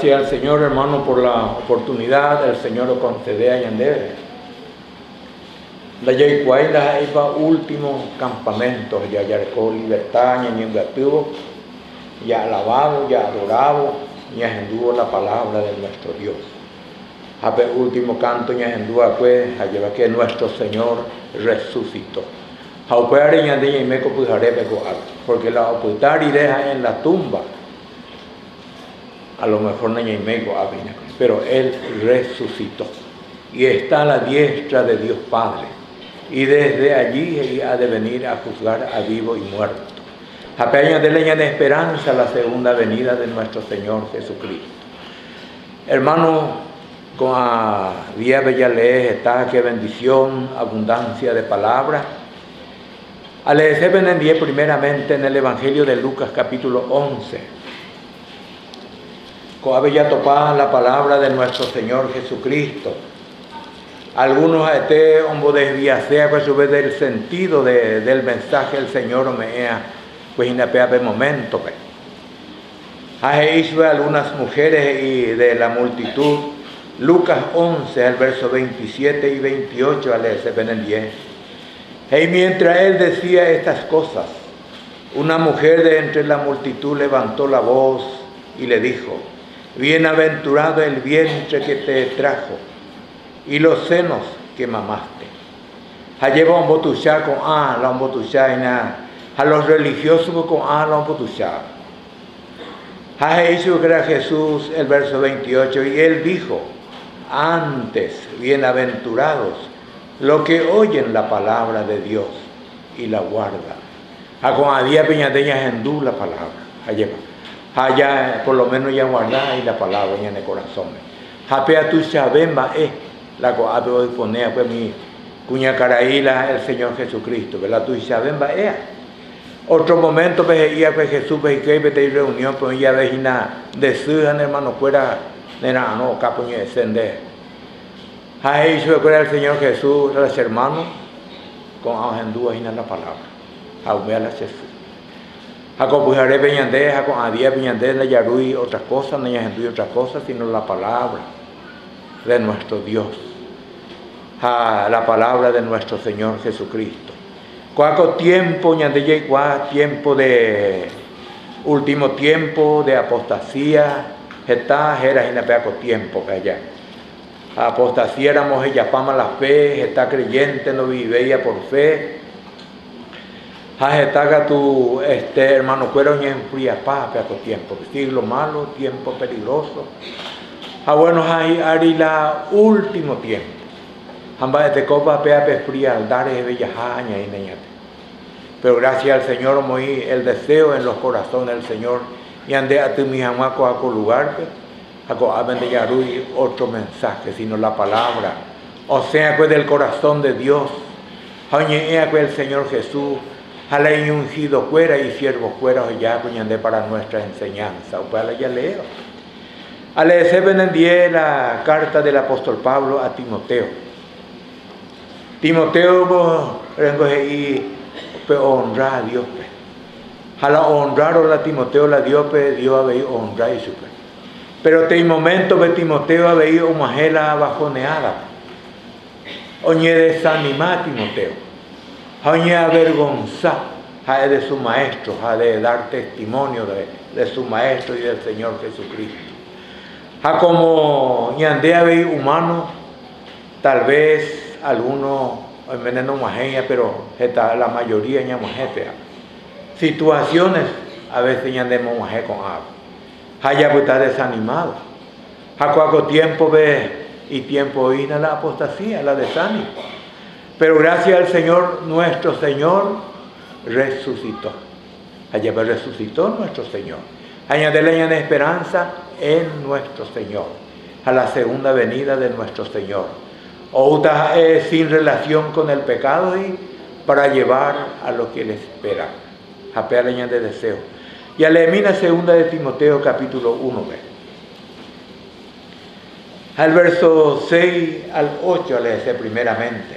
Gracias al Señor, hermano, por la oportunidad. El Señor lo concede a Yandere. La Yaicuay la iba último campamento, ya yarcó libertad, ya tuvo, ya alabado, ya adorado, ya enduvo la palabra de nuestro Dios. Hape último canto, ya endúa pues, allá que nuestro Señor resucitó. Jaupeare ñande y meco pujarebe coar, porque la ocultar y deja en la tumba. A lo mejor no hay meco, pero Él resucitó y está a la diestra de Dios Padre. Y desde allí ha de venir a juzgar a vivo y muerto. Apeña de leña de esperanza la segunda venida de nuestro Señor Jesucristo. Hermano, con a día bella lees está que bendición, abundancia de palabras. Al leer benendie primeramente en el Evangelio de Lucas capítulo 11. Con bella topada la palabra de nuestro Señor Jesucristo. Algunos hombo desviasea pues sobre del sentido del mensaje del Señor pues inapea de momento pues. Hizo algunas mujeres y de la multitud. Lucas 11 el verso 27 y 28 al ese ven 10. Y mientras él decía estas cosas, una mujer de entre la multitud levantó la voz y le dijo: bienaventurado el vientre que te trajo y los senos que mamaste. Lleva un botuchá con la un botuchá a los religiosos con la un botuchá. Hizo que era Jesús el verso 28 y él dijo: antes bienaventurados los que oyen la palabra de Dios y la guardan. Con a día peñadeña endú la palabra. Allá por lo menos ya guardar y la palabra en el corazón. Japea tu chabemba la coabe hoy pone pues mi cuña caraíla el Señor Jesucristo, ¿verdad? Tu chabemba otro momento veía pues Jesús que vete reunión pues ya vejina de sujan hermano fuera de nada no capuñe descender. Ahí se recuerda el Señor Jesús los hermanos con agendúas y la palabra. Aumea la Jesús. Acopujaré peñandé, con a día peñandé la yarui otras cosas, no hay otras cosas, sino la palabra de nuestro Dios, la palabra de nuestro Señor Jesucristo. Cuaco tiempo, ñandeye tiempo de último tiempo de apostasía, era inapeaco tiempo que allá. Apostasía éramos ella pama la fe, está creyente, no viveía por fe. Está tu hermano cuero y enfría paz peaco tiempo, siglo malo, tiempo peligroso. Bueno, hay la último tiempo. Amba de copa pea fría al dar es bella jaña y neñate. Pero gracias al Señor moí el deseo en los corazones del Señor y ande a tu mi jamaco a lugar a de yarui otro mensaje sino la palabra. O sea pues del corazón de Dios. Hañe pues el Señor Jesús. Jale ungido fuera y siervo fuera ya cuñande para nuestra enseñanza. O para ya leo. Al leer en la carta del apóstol Pablo a Timoteo. Timoteo y honra a Dios. A la honrar a Timoteo la Dios había honra y supe. Pero en momento de Timoteo había una majela bajoneada. Oñe desanimar Timoteo. Oñe avergonzar de su maestro, de dar testimonio de su maestro y del Señor Jesucristo. Como ñandea había humano, tal vez algunos envenenó majeña, pero la mayoría ñamajete. Situaciones a veces ñandemos maje con agua. Haya pues está desanimado. Cuaco tiempo ve y tiempo ina la apostasía, la desánimo. Pero gracias al Señor, nuestro Señor resucitó. Allá resucitó nuestro Señor. Añadirle en esperanza en nuestro Señor, a la segunda venida de nuestro Señor. Otra es sin relación con el pecado y para llevar a lo que le espera. Japea leña de deseo. Y al emina segunda de Timoteo capítulo 1. Al verso 6 al 8 le dice primeramente.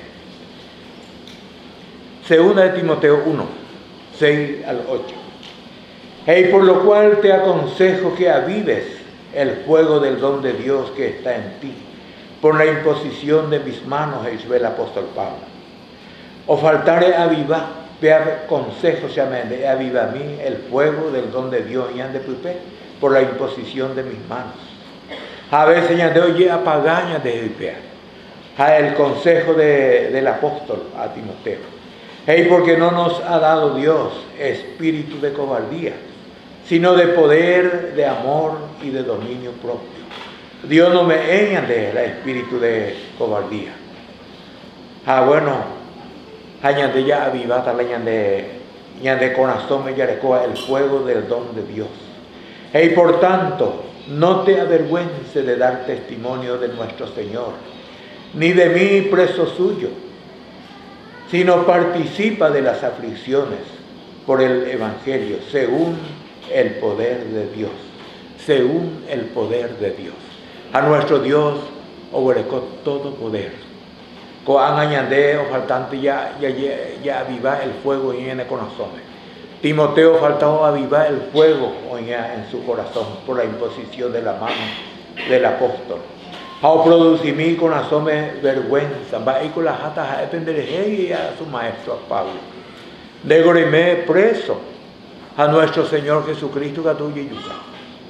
Segunda de Timoteo 1, 6 al 8. Y por lo cual te aconsejo que avives el fuego del don de Dios que está en ti, por la imposición de mis manos, hizo el apóstol Pablo. O faltare avivar, vea consejo se amende, aviva a mí el fuego del don de Dios y ande pupe, por la imposición de mis manos. A veces ya de oye apagaña de vipea. El consejo del apóstol a Timoteo. Porque no nos ha dado Dios espíritu de cobardía, sino de poder, de amor y de dominio propio. Dios no me añade el espíritu de cobardía. Bueno, añade ya avivata, añade corazón me yarecoa el fuego del don de Dios. Por tanto, no te avergüences de dar testimonio de nuestro Señor, ni de mí preso suyo, sino participa de las aflicciones por el Evangelio, según el poder de Dios, según el poder de Dios. A nuestro Dios obedecó todo poder. Coan añade o faltante ya aviva el fuego en el corazón. Timoteo faltaba avivar el fuego en su corazón por la imposición de la mano del apóstol. A producir mi corazón me vergüenza, va y con las jatas a depender a su maestro a Pablo. De goreme preso a nuestro Señor Jesucristo que tú y yuca.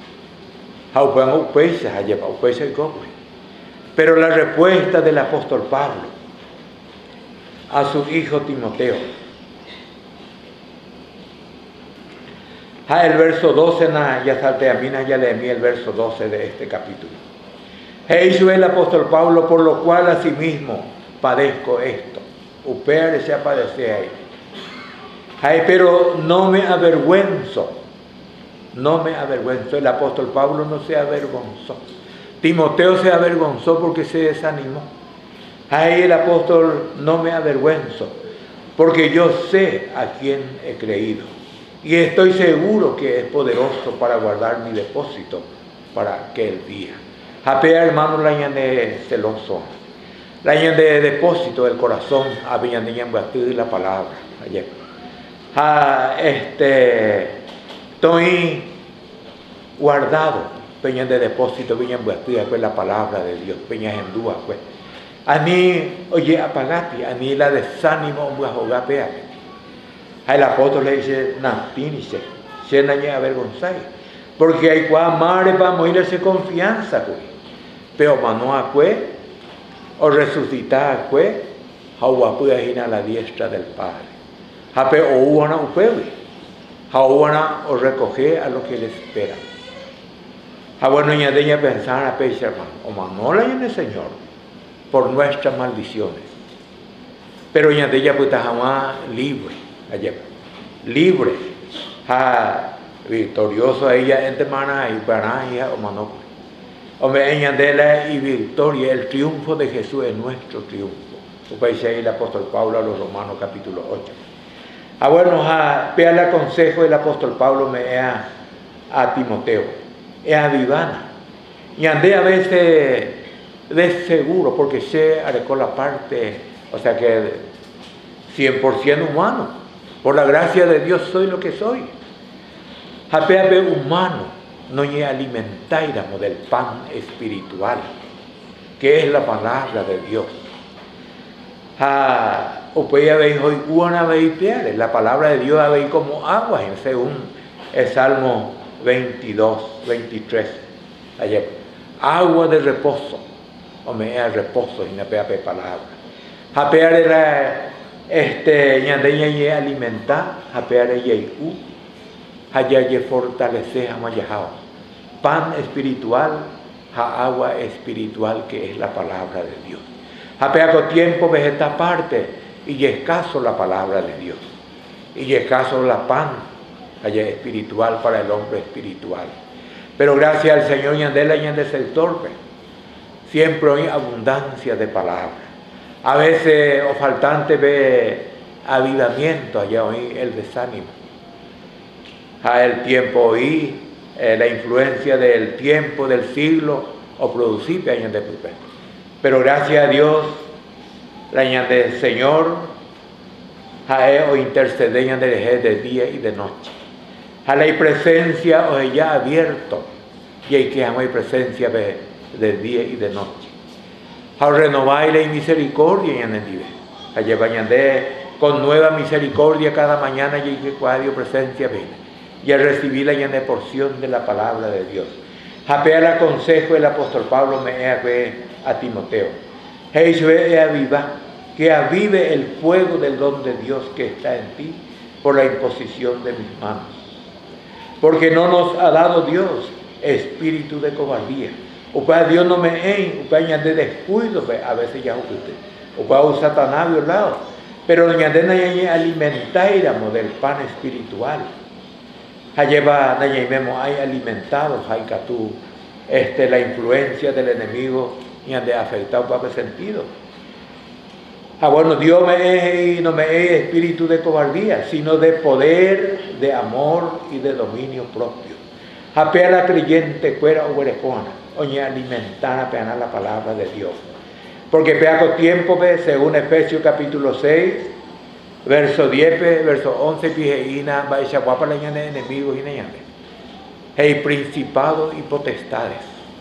Pero la respuesta del apóstol Pablo a su hijo Timoteo, el verso 12, ya salte a mí, ya leí el verso 12 de este capítulo. Hizo el apóstol Pablo, por lo cual asimismo padezco esto. Upere se padece ahí. Pero no me avergüenzo. No me avergüenzo. El apóstol Pablo no se avergonzó. Timoteo se avergonzó porque se desanimó. El apóstol no me avergüenzo, porque yo sé a quién he creído. Y estoy seguro que es poderoso para guardar mi depósito para aquel día. Apea hermano la de celoso. La de depósito del corazón. Había de la palabra. Ayer. Estoy guardado. Peña de depósito. Peña pues la palabra de Dios. Peña en duda pues. A mí, oye, apagati. A mí la desánimo. El apóstol le dice, Nantinice, se nañe avergonzáis. Porque hay que amar para morirse confianza, pues. Pero manoa, pues, o resucitar, pues, hauapuya a la diestra del Padre. Hape o uana upewi, hauana o recoger a lo que le espera. Bueno, ya de pensar a peche, hermano, o manola en el Señor, por nuestras maldiciones. Pero ya de ella, pues, jamás libre. Allá, libre, victorioso ella entre maná y paraja o manó. Hombre, añadela y victoria, el triunfo de Jesús es nuestro triunfo. Dice ahí el apóstol Pablo a los Romanos capítulo 8. Bueno, vea el consejo del apóstol Pablo me a Timoteo, es a Vivana. Y andé a veces de seguro, porque se arecó la parte, o sea que 100% humano. Por la gracia de Dios soy lo que soy. Hapeape humano, no ye alimentáramos del pan espiritual, que es la palabra de Dios. La palabra de Dios habéis como agua, según el Salmo 22, 23. Ayer, agua de reposo, o me es reposo y me peape palabra. Hapear era ñandeña ye alimentar, hapear ye allá ye fortalecer amayajao. Pan espiritual, agua espiritual que es la palabra de Dios. Hapeaco tiempo vegeta parte y escaso la palabra de Dios. Y escaso la pan, allá espiritual para el hombre espiritual. Pero gracias al Señor ñandela ñande el torpe. Siempre hay abundancia de palabra. A veces o faltante ve avivamiento allá hoy el desánimo. El tiempo hoy, la influencia del tiempo, del siglo, o producir años de pulpe. Pero gracias a Dios, la años del Señor, o interceder de día y de noche. A la presencia o ya abierto, y hay que amar presencia de día y de noche. A renovar la misericordia y en el nivel. A llevar con nueva misericordia cada mañana y que cuadio presencia ven. Y a recibir la porción de la palabra de Dios. A pedir el consejo del apóstol Pablo me a Timoteo. Que avive el fuego del don de Dios que está en ti por la imposición de mis manos. Porque no nos ha dado Dios espíritu de cobardía. O para Dios no me de descuido, a veces ya o para un Satanás violado. Pero añade alimentáramos del pan espiritual. Lleva hay alimentados, hay catú, la influencia del enemigo y de afectado para el sentido. Bueno, Dios no me es espíritu de cobardía, sino de poder, de amor y de dominio propio. Apea la creyente fuera o huerecona, oye alimentar apenas la palabra de Dios. Porque peaco tiempo, según Efesios capítulo 6, verso 10, verso 11, pijeína, va a guapa la enemigos y neñane. Hey, principados y potestades.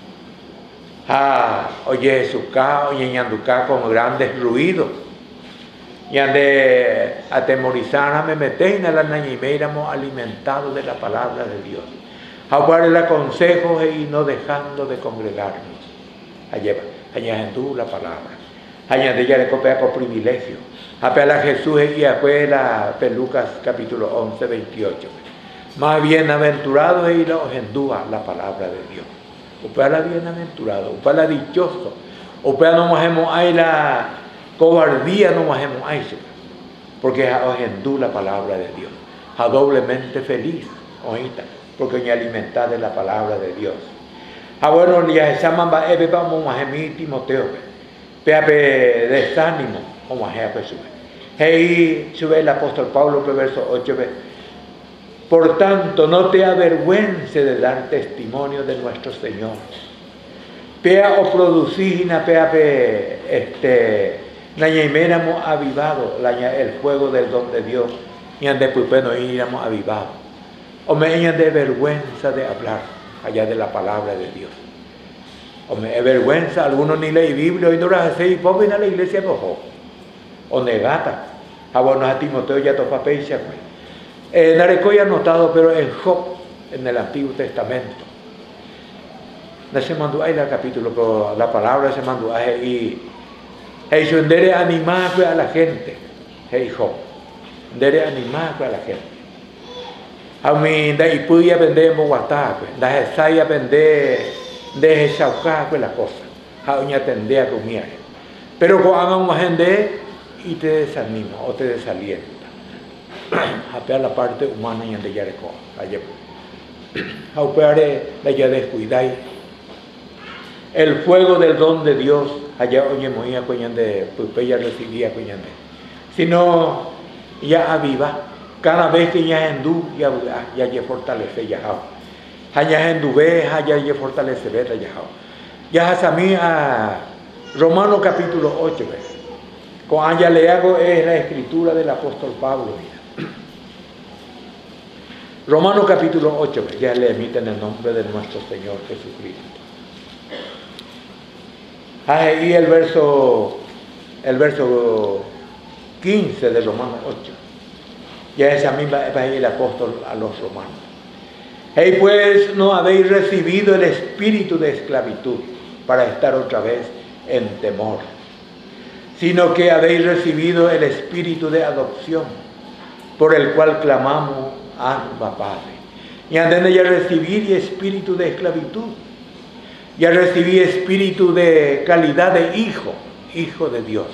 Oye, suca, oye, ñanduca con grandes ruidos. Y ande atemorizar, me metéis en la nañimeiramos alimentados de la palabra de Dios. A el aconsejo y no dejando de congregarnos. Allá en tú la palabra. Allá de ella le copia por privilegio. Apela a Jesús y a Lucas capítulo 11, 28. Más bienaventurado y los endúa la palabra de Dios. Upea la bienaventurado, upea la dichoso. Upea no mojemos ahí la cobardía, no mojemos ahí. Porque os endú la palabra de Dios. A doblemente feliz, oíta, porque me alimentad de la palabra de Dios. Bueno, ya se llaman vamos mojemi Timoteo. Peape desánimo, como a Jesús. Hey, sube el apóstol Pablo, verso 8. Por tanto, no te avergüences de dar testimonio de nuestro Señor. Pea o producir, nañaiméramos avivado el fuego del don de Dios, y ande pupeno íbamos avivado. O me de vergüenza de hablar allá de la palabra de Dios. O me vergüenza, algunos ni leí Biblia, y no las hace y pobre a la iglesia cojo. O negata. Bueno, a Timoteo ya topa pecha, pues. Narecoy anotado, pero en Job, en el Antiguo Testamento. No se mandó ahí el capítulo, pero la palabra se mandó ahí. Y yo endere animar a la gente. Hey, Job. Endere animar a la gente. A mí, de ahí pude aprender en Bogotá, pues. De ahí aprender de Chaucá, pues la cosa. A uña atender a comer. Pero cuando hagan una gente y te desanima o te desalienta. Apea la parte humana y ande ya de cosa. Apeare la ya descuidáis. El fuego del don de Dios, allá oye moía cuñande, pues ya recibía cuñande. Sino ya aviva. Cada vez que ya endú, ya fortalece ya. Ya endú ve, ya fortalece ve ya. Ya hasta mí a Romanos capítulo 8. Con allá le hago es la escritura del apóstol Pablo. Romanos capítulo 8, ya le emiten el nombre de nuestro Señor Jesucristo. Y el verso 15 de Romanos 8. Ya esa misma va el apóstol a los romanos. Pues no habéis recibido el espíritu de esclavitud para estar otra vez en temor, sino que habéis recibido el espíritu de adopción, por el cual clamamos, Abba Padre. Y antes ya recibir espíritu de esclavitud, ya recibí espíritu de calidad de hijo de Dios.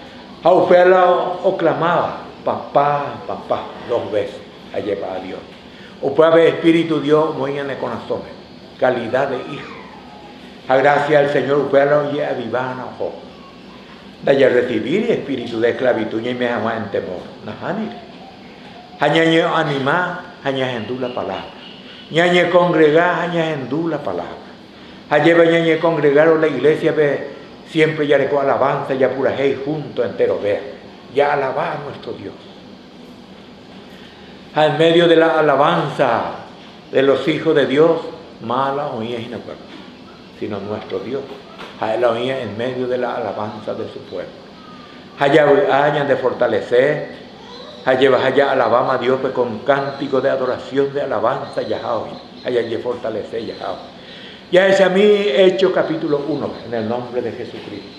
O clamaba, papá, 2 veces, allá para Dios. O puede haber espíritu Dios, muy en el corazón, calidad de hijo. A gracia al Señor, usted lo oye avivana ojo. De ya recibir espíritu de esclavitud, y me llama en temor. Najani. Hañañe animar, hañañendú la palabra. Ñañe congregar, hañañendú la palabra. Allá ñañe congregar la iglesia, siempre ya le alabanza, ya pura hey junto entero vea. Ya alaba a nuestro Dios. En medio de la alabanza de los hijos de Dios, mala oía sino nuestro Dios. A la oía en medio de la alabanza de su pueblo. Hayan de fortalecer, haya alabama a Dios con cántico de adoración, de alabanza, hayan de fortalecer, ya es a mí Hechos capítulo 1, en el nombre de Jesucristo.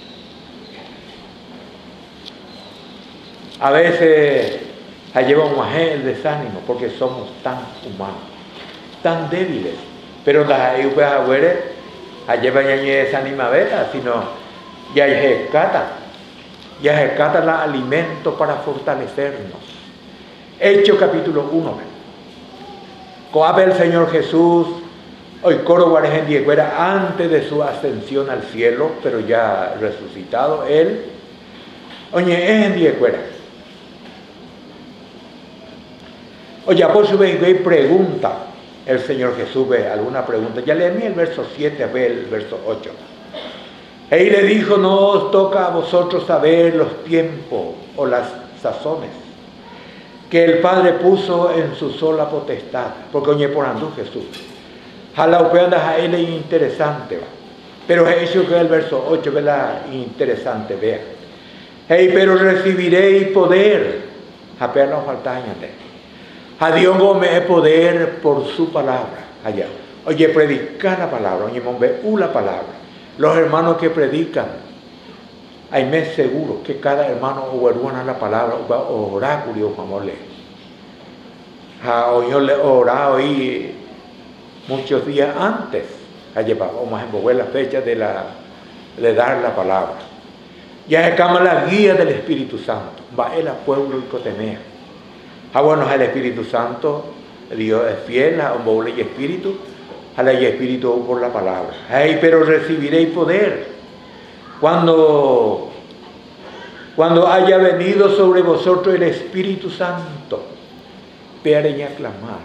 A veces lleva un el desánimo porque somos tan humanos, tan débiles, pero las ayudas lleva ya desanima vela, sino ya se cata el alimento para fortalecernos. Hechos capítulo 1. Coabe el Señor Jesús, hoy coro guarejendiekuera, antes de su ascensión al cielo, pero ya resucitado él, oye, es oye, por su vez pregunta el Señor Jesús, ve alguna pregunta. Ya leí el verso 7, ve el verso 8. Él le dijo, no os toca a vosotros saber los tiempos o las sazones que el Padre puso en su sola potestad. Porque oye, por andú Jesús. Jala upeandas a él es interesante, va. Pero eso que es el verso 8, ve la interesante, vea. Hey, pero recibiréis poder. Apenas nos falta añadir. A Dios me poder por su palabra. Allá. Oye, predicar la palabra. Oye, mombe, la palabra. Los hermanos que predican, hay me seguro que cada hermano oruana la palabra, oráculo, como le. Yo le oraba hoy muchos días antes. Allá vamos a envolver la fecha de dar la palabra. Ya se cama la guía del Espíritu Santo. Va el pueblo y cotemea. Bueno, el Espíritu Santo, Dios es fiel, a un boble y espíritu, a la y espíritu por la palabra. Hey, pero recibiréis poder cuando haya venido sobre vosotros el Espíritu Santo. Pearen y aclamar.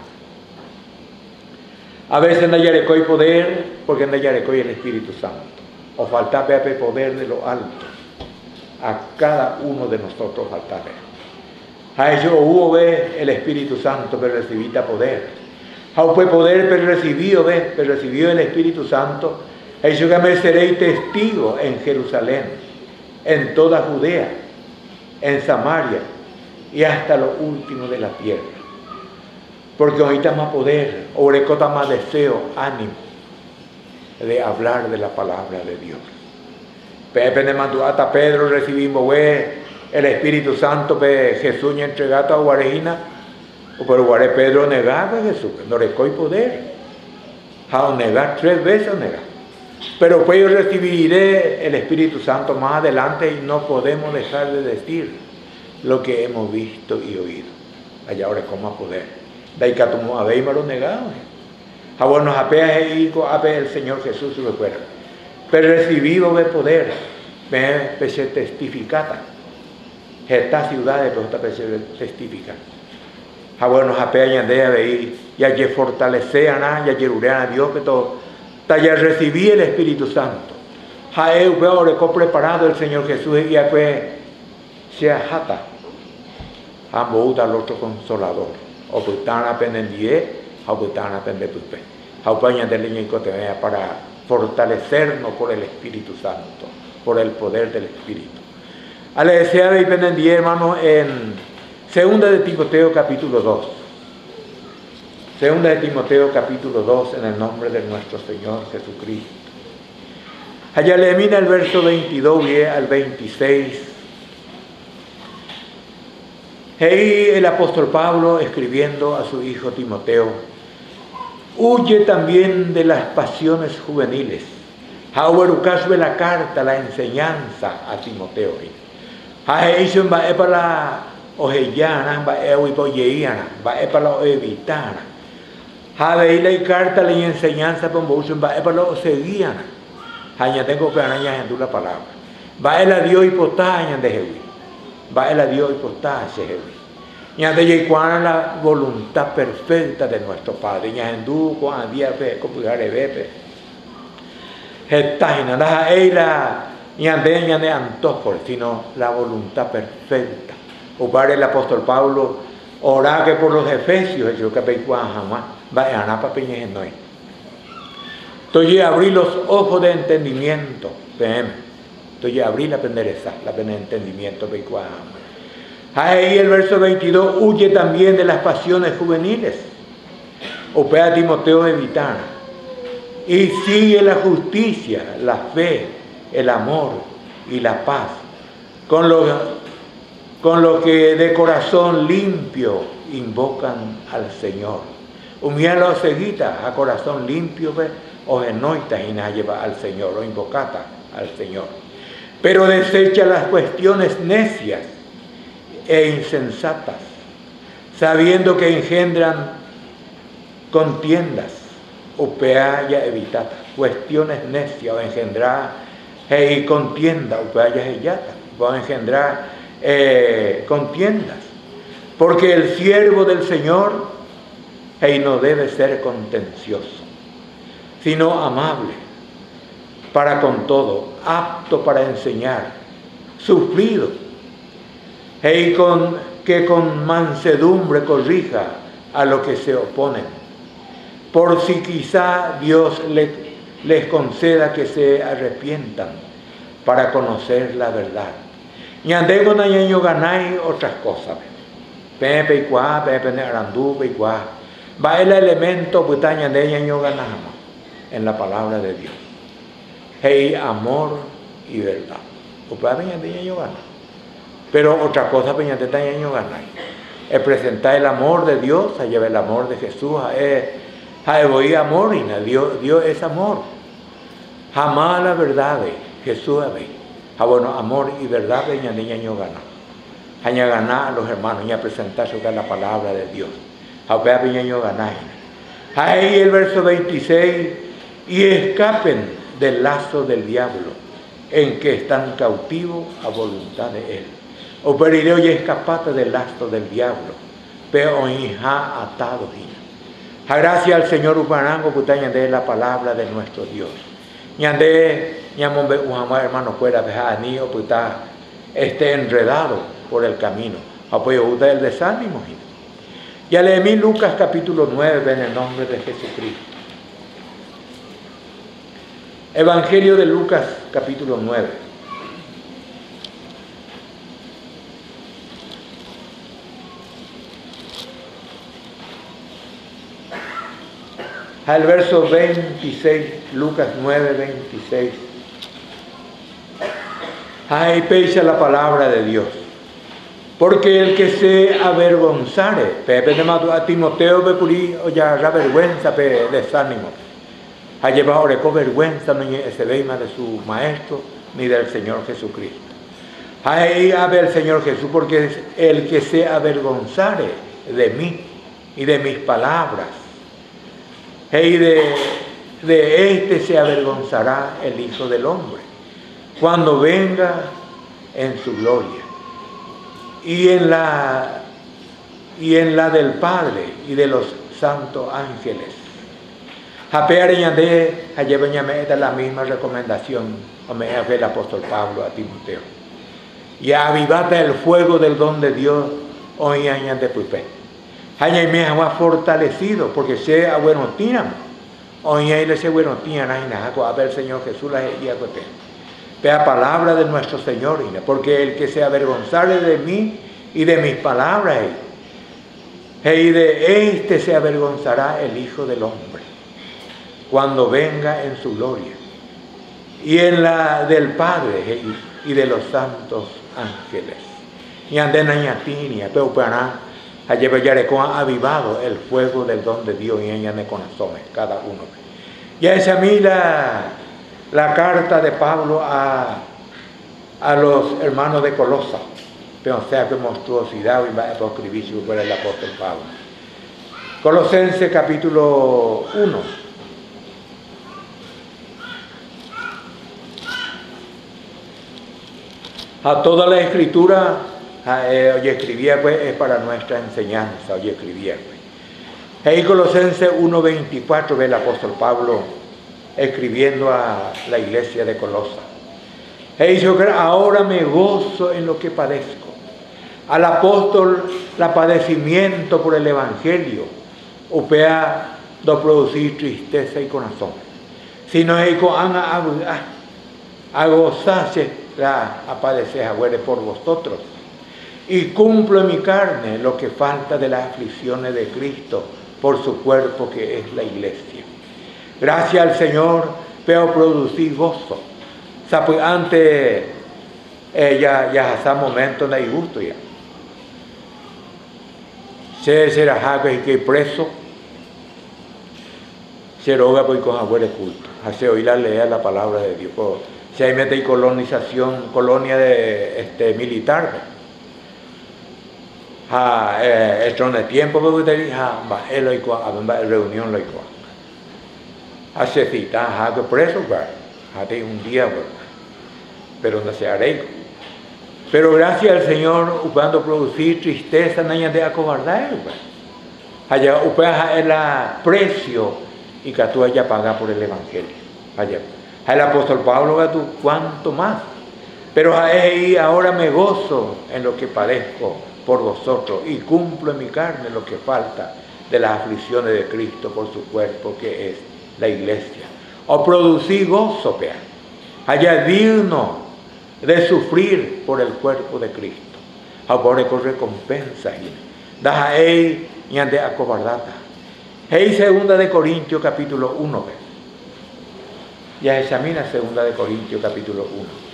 A veces no hay poder porque no hay el Espíritu Santo. O falta poder de lo alto. A cada uno de nosotros falta ver. A ello hubo el Espíritu Santo, pero recibita poder. A fue poder, pero recibió el Espíritu Santo. A ello que me seréis testigo en Jerusalén, en toda Judea, en Samaria y hasta lo último de la tierra. Porque ahorita más poder, orecota más deseo, ánimo de hablar de la palabra de Dios. Pepe de Mantuata, Pedro recibimos, el Espíritu Santo, Jesús y entregado a Guarejina, pero Guare Pedro negaba a Jesús, no le coy poder, a negar 3 veces a negar. Pero pues yo recibiré el Espíritu Santo más adelante y no podemos dejar de decir lo que hemos visto y oído. Allá ahora como a poder. Daikatumo a lo negado. A bueno, ape el Señor Jesús lo recuerda. Pero recibido de poder, me pese testificata. Esta ciudad de esta testifica. A bueno, ape añandea de ir, ya que fortalecean ya que rurean a Dios que todo. Ya recibí el Espíritu Santo. Jae veo le preparado el Señor Jesús y ya que sea jata. Ambos al otro consolador. O putana apendendie, o putana apendepupe. Jaupaña de leña y cotemea para fortalecernos por el Espíritu Santo, por el poder del Espíritu. A la deseada y pendendie, hermano, en 2 de Timoteo capítulo 2. 2 de Timoteo capítulo 2 en el nombre de nuestro Señor Jesucristo. Allá le mira el verso 22 y al 26. Ahí el apóstol Pablo escribiendo a su hijo Timoteo, huye también de las pasiones juveniles. Hauerucasbe la carta, la enseñanza a Timoteo. Haeishon va para la ojellana, va ewipoyeiana, va para la evitana. Habe la carta, la enseñanza para un va para la oseguiana. Haña tengo que arañar en la palabra. Va el adiós y potaña de Jehová. Va el adiós y potaña de Jehová. Ya de llegar la voluntad perfecta de nuestro Padre. Ya en du con a día pe copugare bepe. Estaina la eila ya de antojo, sino la voluntad perfecta. O para el apóstol Pablo orar que por los efesios yo que pe jamás va a napa piñe no. Entonces abrí los ojos de entendimiento. Entonces abrí la pendereza, la pena de entendimiento. Ahí el verso 22, huye también de las pasiones juveniles. Opea a Timoteo evitar. Y sigue la justicia, la fe, el amor y la paz. Con los que de corazón limpio invocan al Señor. Humilla a seguita a corazón limpio, o enoita y na lleva al Señor, o invocata al Señor. Pero desecha las cuestiones necias e insensatas, sabiendo que engendran contiendas, upeaya evitata, cuestiones necias o engendrar y contienda, upeaya eyata, va a engendrar contiendas, porque el siervo del Señor no debe ser contencioso, sino amable para con todo, apto para enseñar, sufrido, que con mansedumbre corrija a los que se oponen, por si quizá Dios les conceda que se arrepientan para conocer la verdad. Ñandego nañeño ganáis otras cosas. Pepe y cuá, pepe ne arandú y cuá. Va el elemento putaña de ñaño ganamos en la palabra de Dios. Hey, amor y verdad. Upa peña de ñaño gana. Pero otra cosa peña de ñaño ganáis. Es presentar el amor de Dios, a llevar el amor de Jesús, a voy amor y Dios es amor. Jamás la verdad Jesús ve. Bueno, amor y verdad de ñaño gana. Aña ganar a los hermanos, a presentar sobre la palabra de Dios. A ver ñaño ganar. Ahí el verso 26, y escapen del lazo del diablo, en que están cautivos a voluntad de él. O perireo y escapate del lazo del diablo, pero hija atado. A gracia al Señor Uparango, putaña de la palabra de nuestro Dios. Ñande, ñamombe ujama hermano fuera de anillo, puta, esté enredado por el camino. Apoyo usted el desánimo. Ya leí Lucas capítulo 9 en el nombre de Jesucristo. Evangelio de Lucas capítulo 9. Al verso 26, Lucas 9, 26. Ahí pecha la palabra de Dios. Porque el que se avergonzare, pepe de mato a Timoteo bepurí o ya la vergüenza pe desánimo. Ha llevado reco vergüenza no se veima de su maestro ni del Señor Jesucristo. Ahí habe el Señor Jesús, porque es el que se avergonzare de mí y de mis palabras. Y de este se avergonzará el Hijo del Hombre cuando venga en su gloria y en la del Padre y de los santos ángeles. Esta la misma recomendación el apóstol Pablo a Timoteo. Y avivate el fuego del don de Dios hoy año de Puipé. Hay me ha fortalecido porque sea bueno tiran. Hoy le sea bueno tiran a ver el Señor Jesús la guía Puipé. Vea palabra de nuestro Señor, porque el que se avergonzare de mí y de mis palabras, y de este se avergonzará el Hijo del Hombre cuando venga en su gloria y en la del Padre y de los santos ángeles. Y andena ñatinia, pero para ha avivado el fuego del don de Dios y ella me conoce cada uno. Ya es a mí la carta de Pablo a los hermanos de Colosa. Pero sea que monstruosidad y va a escribir por el apóstol Pablo. Colosenses capítulo 1. A toda la escritura, hoy escribía, pues, es para nuestra enseñanza, hoy escribía, pues. Ahí Colosenses 1:24 ve el apóstol Pablo escribiendo a la iglesia de Colosa. E dice que ahora me gozo en lo que padezco. Al apóstol, la padecimiento por el evangelio, opea de producir tristeza y corazón. sino que a gozarse a padecer por vosotros, y cumplo en mi carne lo que falta de las aflicciones de Cristo por su cuerpo que es la iglesia. Gracias al Señor, pero producir gozo. Pues antes ya hasta momento no hay gusto ya. Se será que preso, se roga por con abuelo culto, hace oír la palabra de Dios. Si hay mete y colonización, colonia de militar. Esto no es tiempo porque te dije, el reunión lo igual. Hace cita, que preso, hace un día, pero no se haré. Pero gracias al Señor, cuando producir tristeza, no hay de acobardar. Allá, es el precio y que tú hayas pagado por el Evangelio. Allá. El apóstol Pablo, cuánto más. Pero ahora me gozo en lo que padezco por vosotros y cumplo en mi carne lo que falta de las aflicciones de Cristo por su cuerpo que es la iglesia. O producir gozo, allá digno de sufrir por el cuerpo de Cristo. Ahora con recompensa. Da y ande acobardata. Segunda de Corintios capítulo 1. Ya examina segunda de Corintios capítulo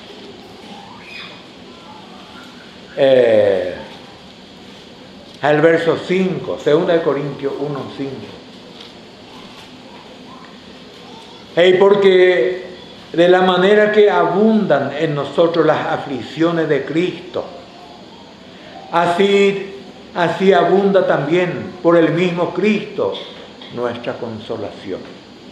1. Al verso 5, segunda de Corintios 1, 5. Porque de la manera que abundan en nosotros las aflicciones de Cristo, así abunda también por el mismo Cristo nuestra consolación.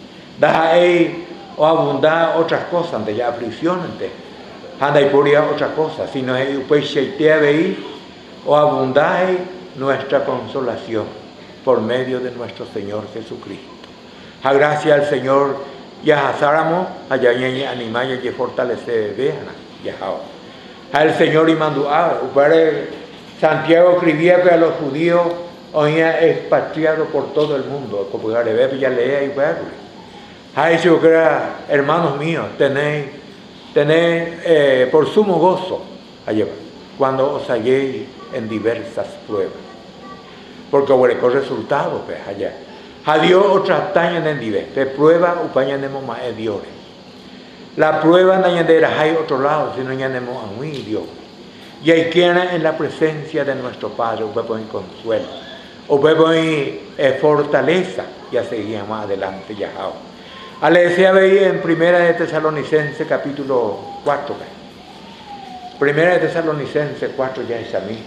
O abundar otras cosas, ante ya aflicción, anda y por otras cosas, sino pues o abundar nuestra consolación por medio de nuestro Señor Jesucristo. A gracia al Señor, ya hazáramos, allá animar y fortalecer, vean, ya al Señor y mandó, Santiago escribía que a los judíos hoy expatriado por todo el mundo, como ya lea y verle. Eso que era, hermanos míos, tenéis por sumo gozo allá, cuando os halléis en diversas pruebas. Porque con resultados, allá. A Dios otras tañas en diversas pruebas, upañanemos más a Dios. La prueba no hay otro lado, sino añademos a muy Dios. Y hay quien en la presencia de nuestro Padre, usted pone consuelo, usted pone fortaleza, y a seguir más adelante ya. Le decía en Primera de Tesalonicenses capítulo 4. Primera de Tesalonicenses 4 ya es a mí.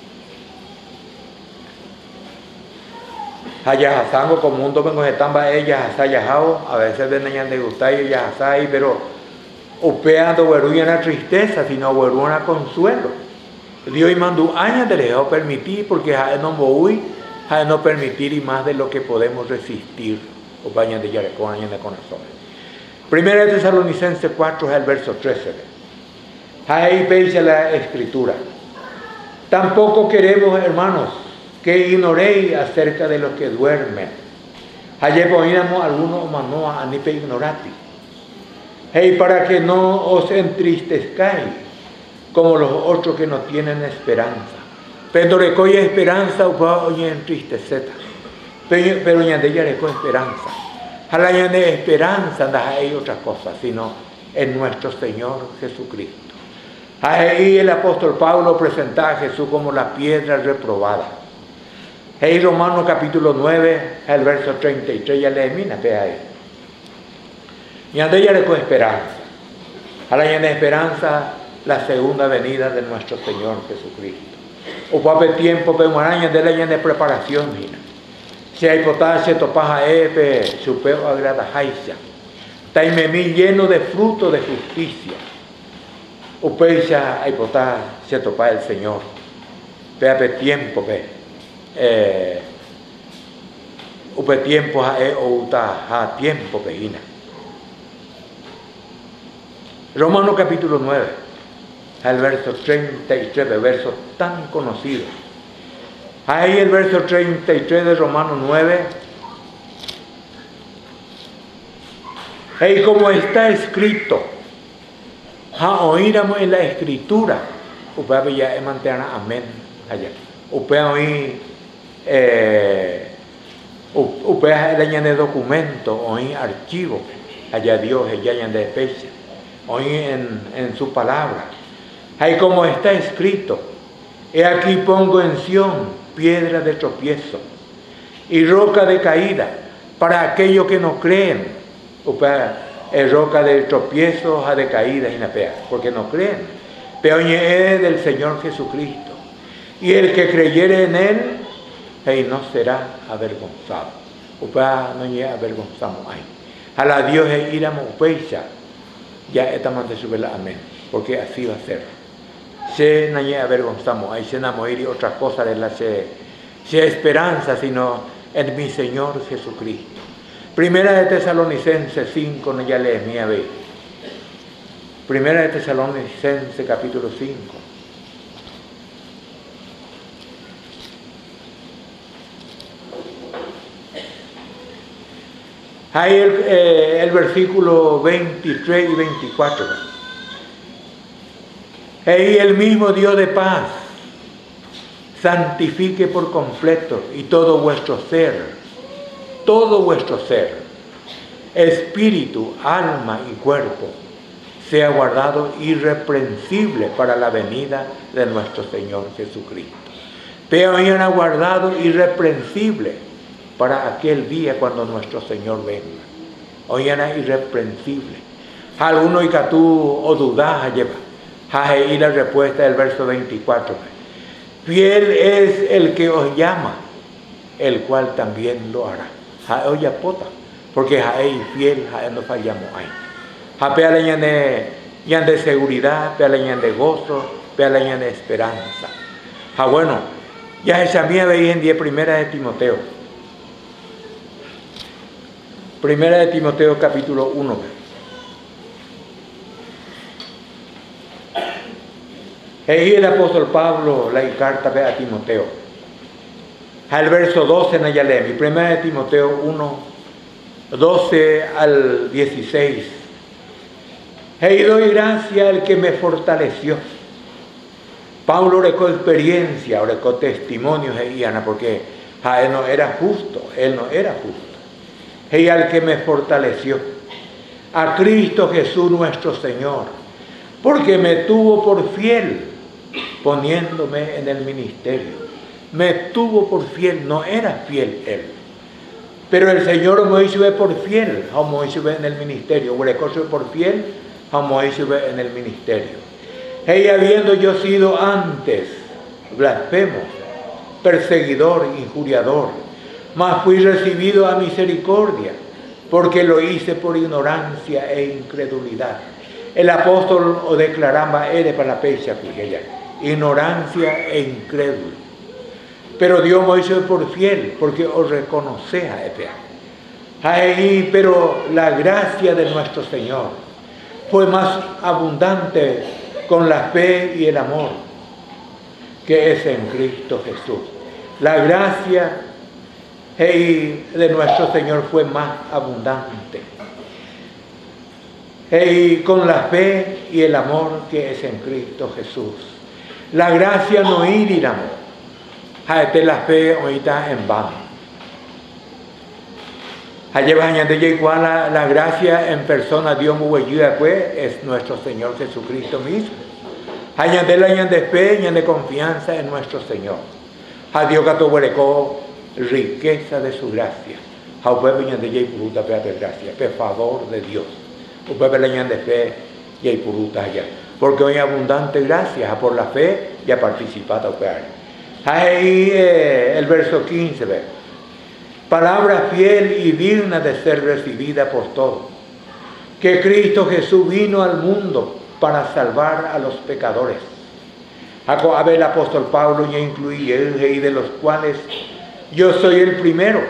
Allá hasango como un domingo se tamba ella hasayajao, a veces ven de gustar y ya hasay, pero upeando hueruya una tristeza, sino hueruya consuelo. Dios mandó años de lejos permitir, porque no voy a no permitir y más de lo que podemos resistir. O bañan de Yarecón, años de corazón. Primera de Tesalonicenses 4 es el verso 13. Ahí veis la escritura. Tampoco queremos, hermanos, que ignoréis acerca de los que duermen. Ayer poníamos algunos manoa anipe ignorati. Para que no os entristezcáis como los otros que no tienen esperanza. Pero recoge esperanza o oye entristeceta. Pero ya de ella le con esperanza. Ahora ya de esperanza no hay otra cosa, sino en nuestro Señor Jesucristo. Ahí el apóstol Pablo presenta a Jesús como la piedra reprobada. Ahí Romanos capítulo 9, el verso 33, ya le mira, ve ahí. Ya de ella le con esperanza. Ahora ya de esperanza la segunda venida de nuestro Señor Jesucristo. O para tiempo, pero araña de la de preparación, mira. Si hay potasio, topaja su peo agrada jaisa. Taimemí lleno de fruto de justicia. Upecha hay potasio, topa el Señor. Peape tiempo, upe tiempo outa tiempo, peina. Romanos capítulo 9, al verso 33, verso tan conocido. Ahí el verso 33 de Romanos 9. Y como está escrito, oíramos en la escritura, usted ya mantiene amén allá. Usted oí, usted el de documento, oí archivo, allá Dios, allá de fecha, oí en su palabra. Y como está escrito, he aquí pongo en Sión piedra de tropiezo y roca de caída para aquellos que no creen. Es roca de tropiezo, de caída y napea, porque no creen. Pero es del Señor Jesucristo. Y el que creyere en él, no será avergonzado. No es avergonzado ahí. A la Dios es ir a Mopeicha. Ya estamos de subir la amén, porque así va a ser. Se no es avergonzado ahí, se no morir y otra cosa de la se esperanza, sino en mi Señor Jesucristo. Primera de Tesalonicenses 5, no ya lees mi vez. Primera de Tesalonicenses capítulo 5. Ahí el versículo 23 y 24. Y el mismo Dios de paz santifique por completo y todo vuestro ser, espíritu, alma y cuerpo, sea guardado irreprensible para la venida de nuestro Señor Jesucristo. Pero hayan guardado irreprensible para aquel día cuando nuestro Señor venga. Oigan, irreprensible. Alguno y que tú o dudas lleva. Y la respuesta del verso 24. Fiel es el que os llama, el cual también lo hará. Oye, pota, porque fiel, no fallamos ahí. Peala de seguridad, peala de gozo, peala de esperanza. Bueno, ya esa mía veía en 10 primera de Timoteo. Primera de Timoteo capítulo 1. Y el apóstol Pablo la carta a Timoteo. Al verso 12 en ella lee, primera de Timoteo 1, 12 al 16. Y doy gracia al que me fortaleció. Pablo orecó experiencia, orecó testimonios, porque él no era justo. Y al que me fortaleció, a Cristo Jesús nuestro Señor, porque me tuvo por fiel, poniéndome en el ministerio. Me tuvo por fiel, no era fiel él. Pero el Señor me hizo por fiel, como hizo en el ministerio. Por fiel, como hizo en el ministerio. Y habiendo yo sido antes blasfemo, perseguidor, injuriador, mas fui recibido a misericordia, porque lo hice por ignorancia e incredulidad. El apóstol o declaraba, eres para la pecha, ignorancia e incrédulo. Pero Dios me hizo por fiel, porque os reconoce a Epea. Pero la gracia de nuestro Señor fue más abundante con la fe y el amor que es en Cristo Jesús. La gracia de nuestro Señor fue más abundante. Con la fe y el amor que es en Cristo Jesús. La gracia no ir y el amor. La fe ahorita en vano. La gracia en persona Dios muy ayuda es nuestro Señor Jesucristo mismo. Añade la de fe y de confianza en nuestro Señor. A Dios que tuvo riqueza de su gracia. A pueblo de puruta de gracia, por favor de Dios. A pueblo de fe y puruta allá. Porque hoy abundante gracia por la fe y ha participado. Ahí el verso 15, ¿ve? Palabra fiel y digna de ser recibida por todos. Que Cristo Jesús vino al mundo para salvar a los pecadores. A ver, el apóstol Pablo ya incluye, y de los cuales yo soy el primero.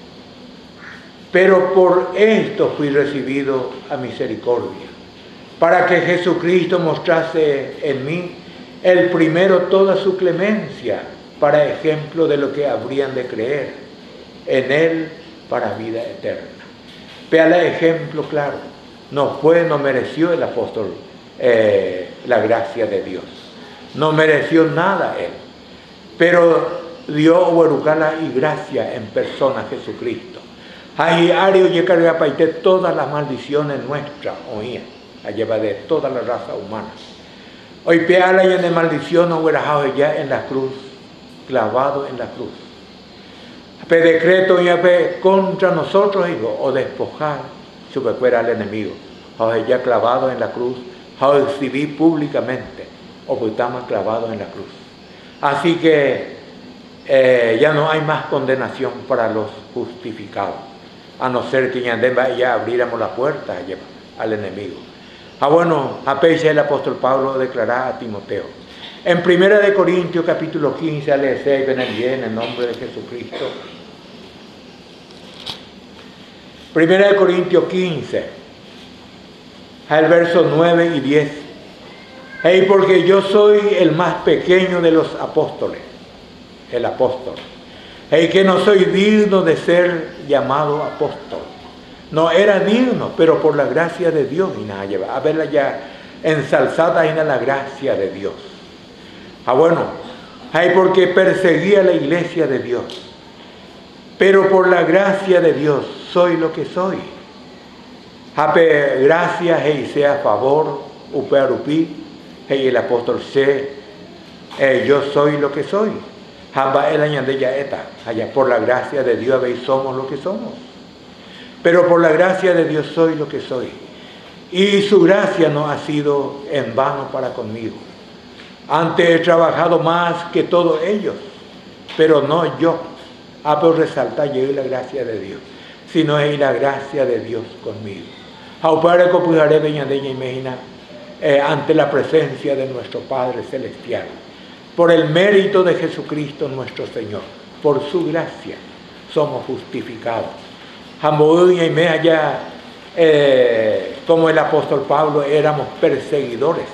Pero por esto fui recibido a misericordia, para que Jesucristo mostrase en mí el primero toda su clemencia, para ejemplo de lo que habrían de creer en él para vida eterna. Vea el ejemplo claro. no mereció el apóstol la gracia de Dios. No mereció nada él. Pero Dios huerucala y gracia en persona Jesucristo. Ahí Ario y carga paite todas las maldiciones nuestras, oía, la lleva de toda la raza humana. Hoy peala y en maldición no huerajado ya en la cruz, clavado en la cruz. Pe decreto y pe contra nosotros, hijo, o despojar su pecuera al enemigo. Ahora ya clavado en la cruz, ahora exhibir públicamente, o pues estamos clavados en la cruz. Así que ya no hay más condenación para los justificados, a no ser que ya abriéramos la puerta al enemigo. Bueno, a Peixe el apóstol Pablo declaraba a Timoteo. En 1 Corintios capítulo 15, al 6, ven en el nombre de Jesucristo. 1 Corintios 15, al verso 9 y 10. Hey, porque yo soy el más pequeño de los apóstoles, el apóstol. Hey, que no soy digno de ser llamado apóstol. No era digno, pero por la gracia de Dios, y nada, lleva a verla ya ensalzada en la gracia de Dios. Bueno, hey, porque perseguía la iglesia de Dios, pero por la gracia de Dios soy lo que soy. Gracias, hey, sea a favor, upearupi, hey, el apóstol sé, yo soy lo que soy. Por la gracia de Dios, veis, somos lo que somos. Pero por la gracia de Dios soy lo que soy. Y su gracia no ha sido en vano para conmigo. Antes he trabajado más que todos ellos, pero no yo. Pero resalta yo la gracia de Dios, sino es la gracia de Dios conmigo. Ante la presencia de nuestro Padre Celestial, por el mérito de Jesucristo nuestro Señor, por su gracia somos justificados. Como el apóstol Pablo, éramos perseguidores.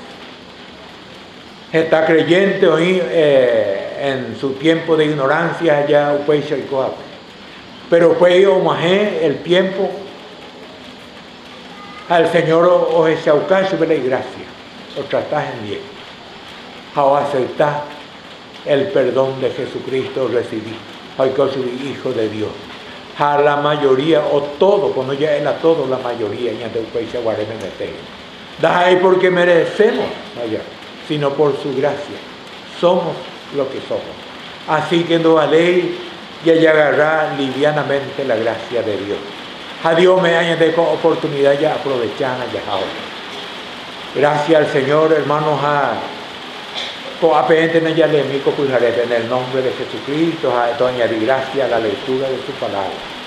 Está creyente hoy en su tiempo de ignorancia allá, pero fue el tiempo al Señor o ese aucaso de la gracia, o tratás en bien, o aceptar el perdón de Jesucristo recibir, hoy que soy hijo de Dios. A la mayoría, o todo, cuando ya era todo, la mayoría, ya de país se guarden en el da ahí porque merecemos, allá, sino por su gracia. Somos lo que somos. Así que no ley y agarrar livianamente la gracia de Dios. A Dios me añade con oportunidad ya aprovechar ya ahora. Gracias al Señor, hermanos, en el nombre de Jesucristo, a añadir gracia a la lectura de su palabra.